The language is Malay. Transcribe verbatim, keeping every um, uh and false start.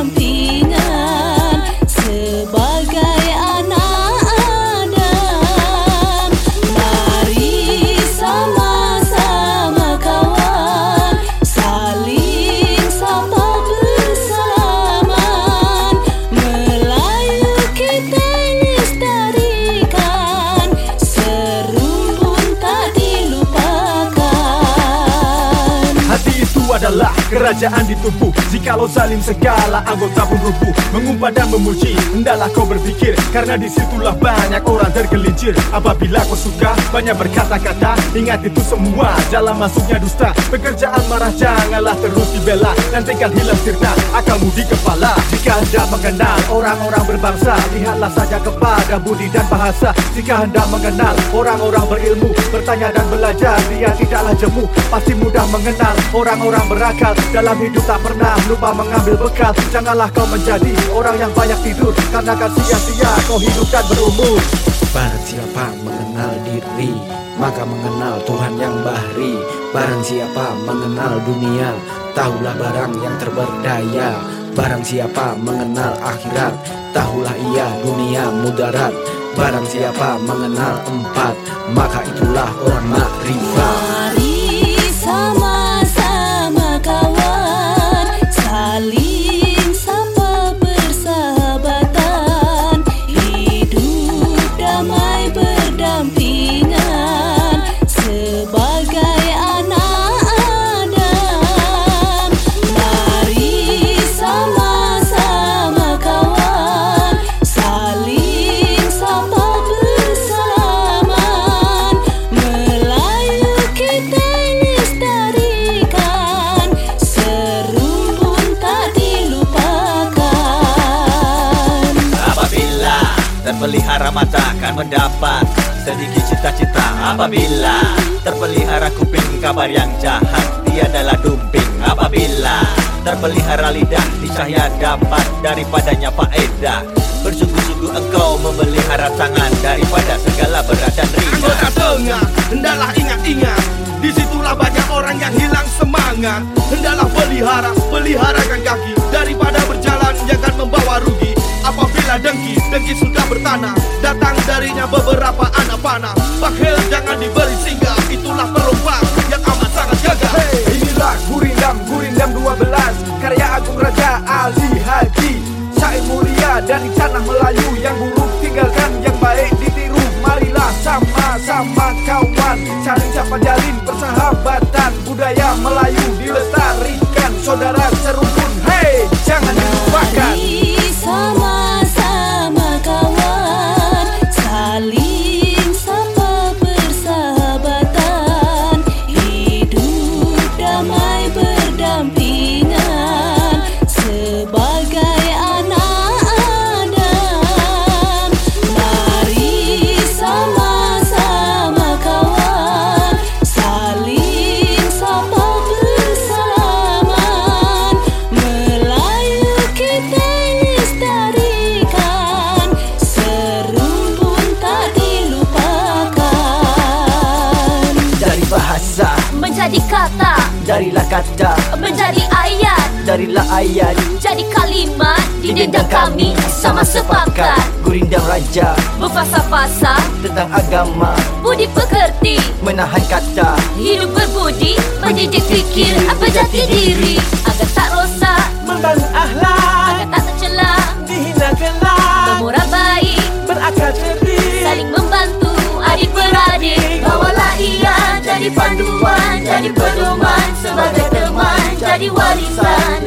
berdampingan sebagai anak Adam. Mari sama-sama kawan, saling sapa bersalaman. Melayu kita lestarikan, serumpun tak dilupakan. Hati itu adalah kerajaan ditubuh. Jikalau zalim segala anggota pun rubuh. Mengumpat dan memuji, hendaklah kau berpikir, karena disitulah banyak orang tergelincir. Apabila kau suka banyak berkata-kata, ingat itu semua dalam masuknya dusta. Pekerjaan marah janganlah terus dibela, nantikan hilang sirna akalmu di kepala. Jika hendak mengenal orang-orang berbangsa, lihatlah saja kepada budi dan bahasa. Jika hendak mengenal orang-orang berilmu, bertanya dan belajar, dia tidaklah jemu. Pasti mudah mengenal orang-orang berakal. Dalam hidup tak pernah lupa mengambil bekal. Janganlah kau menjadi orang yang banyak tidur, karena akan sia-sia kau hidup dan berumur. Barang siapa mengenal diri, maka mengenal Tuhan yang bahri. Barang siapa mengenal dunia, tahulah barang yang terberdaya. Barang siapa mengenal akhirat, tahulah ia dunia mudarat. Barang siapa mengenal empat, maka itulah orang makrifat. Mari sama-sama kawan, saling sapa bersahabatan. Hidup damai berdampingan sebagai anak Adam. Mari sama-sama kawan, saling sapa bersalaman. Melayu kita lestarikan, serumpun tak dilupakan. Apabila terpelihara mata akan mendapat sedikit cita-cita. Apabila terpelihara kuping kabar yang jahat tiadalah dumping. Apabila terpelihara lidah niscaya dapat daripadanya faedah. Bersungguh-sungguh engkau memelihara tangan daripada segala berat dan ringan. Anggota tengah, hendaklah ingat-ingat, disitulah banyak orang yang hilang semangat. Hendaklah pelihara, peliharakan kaki, daripada berjalan jangan membawa rugi. Apabila dengki, dengki sudah bertanah, datang darinya beberapa anak panah. Bakhil jangan diberi singgah, itulah perumpang yang amat sangat gagah. Hey, inilah Gurindam, Gurindam dua belas, karya Agung Raja Ali Haji. Syair mulia dari tanah Melayu, yang buruk tinggalkan, yang baik ditiru. Marilah sama-sama kawan, saling sapa jalin persahabatan. Budaya Melayu dilestarikan, saudara serukun, hey, jangan dilupakan. Mari sama-sama kawan, saling sapa bersahabatan. Hidup damai berdampingan sebagai anak Adam. Mari sama-sama kawan, saling sapa bersalaman. Melayu kita lestarikan, serumpun tak dilupakan. Dari bahasa Menjadi kata, darilah kata, menjadi ayat, darilah ayat. jadi kalimat. Di dendang kami sama sepakat, Gurindam Raja berfasa-fasa, tentang agama, budi pekerti, menahan kata, hidup berbudi, mendidik fikir, berjati diri, agar tak rosak, Membangun akhlak, agar tak tercela, dihina kelak, bermoral baik, berakal cerdik, saling membantu adik beradik. Bawalah ia jadi panduan, jadi pedoman, sebagai teman, jadi warisan.